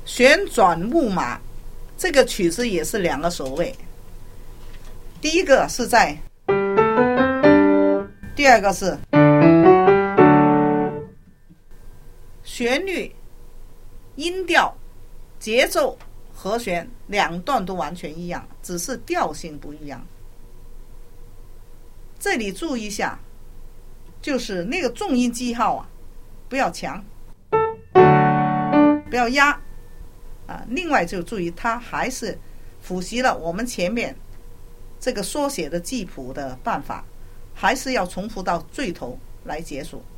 旋转木马这个曲子也是2个手位，第一个是在，第二个是旋律、音调、节奏、和弦2段都完全一样，只是调性不一样。这里注意一下，就是那个重音记号啊，不要强，不要压啊。另外就注意，它还是复习了我们前面这个缩写的记谱的办法，还是要重复到最头来结束。